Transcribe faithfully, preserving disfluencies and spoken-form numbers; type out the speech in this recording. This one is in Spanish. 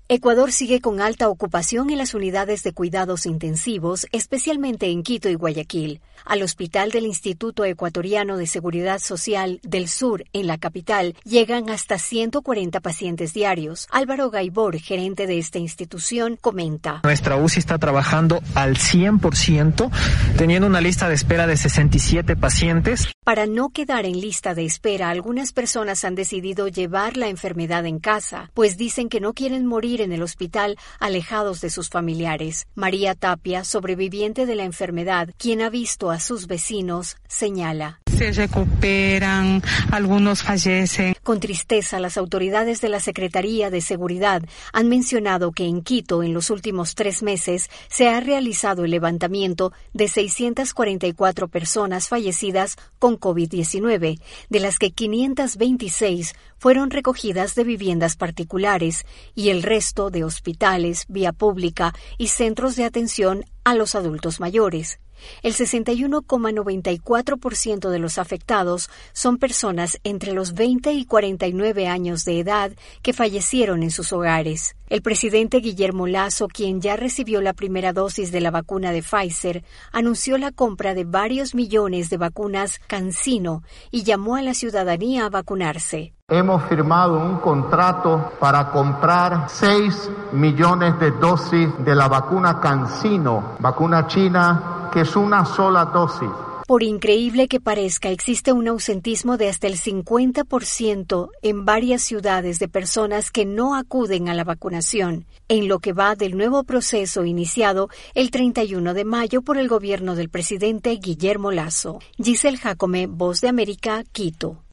Ecuador sigue con alta ocupación en las unidades de cuidados intensivos, especialmente en Quito y Guayaquil. Al Hospital del Instituto Ecuatoriano de Seguridad Social del Sur, en la capital, llegan hasta ciento cuarenta pacientes diarios. Álvaro Gaibor, gerente de esta institución, comenta. Nuestra U C I está trabajando al cien por ciento, teniendo una lista de espera de sesenta y siete pacientes. Para no quedar en lista de espera, algunas personas han decidido llevar la enfermedad en casa, pues dicen que no quieren morir en el hospital alejados de sus familiares. María Tapia, sobreviviente de la enfermedad, quien ha visto a sus vecinos, señala. Se recuperan, algunos fallecen. Con tristeza, las autoridades de la Secretaría de Seguridad han mencionado que en Quito, en los últimos tres meses, se ha realizado el levantamiento de seiscientas cuarenta y cuatro personas fallecidas con COVID diecinueve, de las que quinientas veintiséis fueron recogidas de viviendas particulares y el resto de hospitales, vía pública y centros de atención a los adultos mayores. El sesenta y uno coma noventa y cuatro por ciento de los afectados son personas entre los veinte y cuarenta y nueve años de edad que fallecieron en sus hogares. El presidente Guillermo Lasso, quien ya recibió la primera dosis de la vacuna de Pfizer, anunció la compra de varios millones de vacunas CanSino y llamó a la ciudadanía a vacunarse. Hemos firmado un contrato para comprar seis millones de dosis de la vacuna CanSino, vacuna china, que es una sola dosis. Por increíble que parezca, existe un ausentismo de hasta el cincuenta por ciento en varias ciudades de personas que no acuden a la vacunación, en lo que va del nuevo proceso iniciado el treinta y uno de mayo por el gobierno del presidente Guillermo Lasso. Giselle Jacome, Voz de América, Quito.